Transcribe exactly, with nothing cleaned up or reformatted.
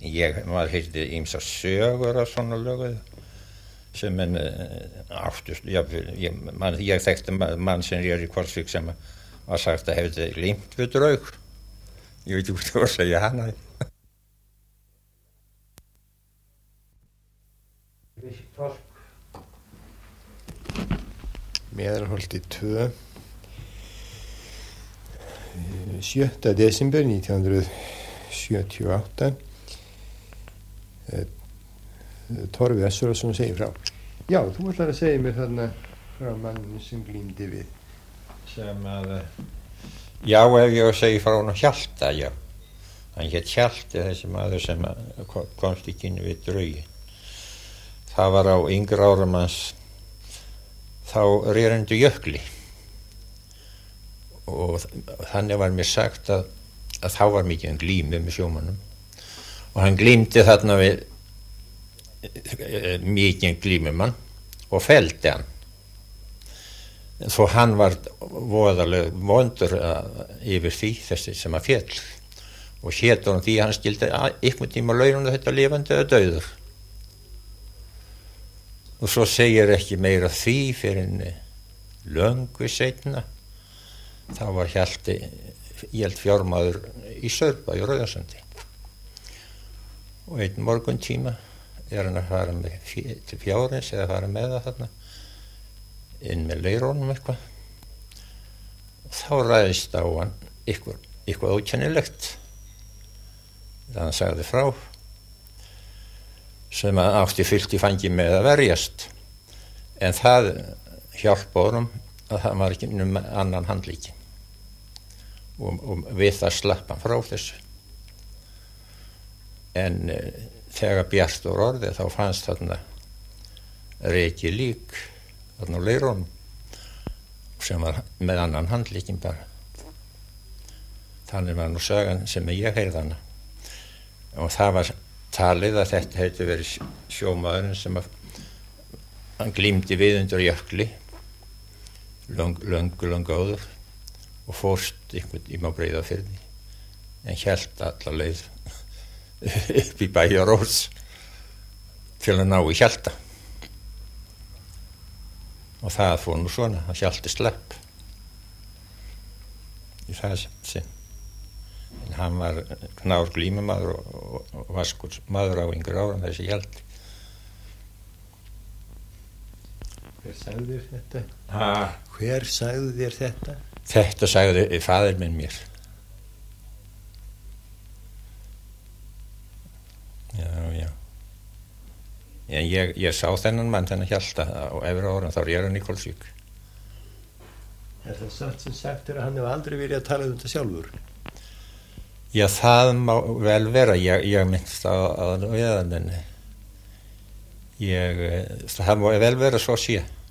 ég, maður heyrði ýmsar sögur af svona löguð sem en aftust, ég, ég, man, ég þekkti mann sem er í Hvolsvík sem var sagt að hefði glímt við draug. Ég veit ekki hvað það var að segja hana. Meðalholti tvö sjötta desember nítján hundruð sjötíu og átta. Torfi Össurason segir frá. Já, þú ætlar að segja mér þarna frá manninu sem glímdi við. Sem að, já, ef ég segi frá hann Hjalta, já. Hann hét Hjalti, þessi maður sem komst í kynni við draugin. Það var á yngri árum hans, þá rerendu jökli. Og þannig var mér sagt að, að þá var mikið um glími með sjómannum. Og hann glímdi þarna við mikið glímumann og felldi hann. Þó hann var voðaleg vondur yfir því, þessi sem að féll. Og hét hann því hann skildi einhvern tíma launum þetta lifandi eða dauður. Og svo segir ekki meira því fyrir en löngu seinna. Þá var Hjalti, ég held fjármaður í Saurbæ í Rauðarsandi. Og einn morgun tíma er hann að fara með fjö, til fjárins eða fara með það þarna inn með leirónum eitthvað. Og þá ræðist á hann eitthvað, eitthvað ókennilegt. Það hann sagði frá sem að átti fyllt í fangi með að verjast. En það hjálpa honum að það var ekki um annan handlíki. Og, og við það slapp hann frá þessu. En e, þegar bjart var orðið þá fannst þarna reiki lík þarna á leirónum sem var með annan handlíkin bara. Þannig var nú sagan sem ég heyrði hana. Og það var talið að þetta hefði verið sjómaðurinn sem að hann glímdi við undir jökli löngu, löngu, löngu áður og fórst einhvern í Breiðafirði en hélt alla leið upp í Bæjarós til að ná í Hjalta. Og það fór nú svona, að Hjalti slepp í það sinn. En hann var knár glímumaður og, og, og vaskur maður á yngri árum þessi Hjalti. Hver sagði þér þetta? Ha? Hver sagði þér þetta? Þetta sagði faðir minn mér. Já, já. En ég, ég sá þennan mann, þennan Hjalta á efri árum, þá er hann í Hvolsvík. Er það satt sem sagt er að hann hefur aldrei verið að tala um þetta sjálfur? Já, það má vel vera. Ég, ég minnst á, á við hann, en ég, það má vel vera svo sé.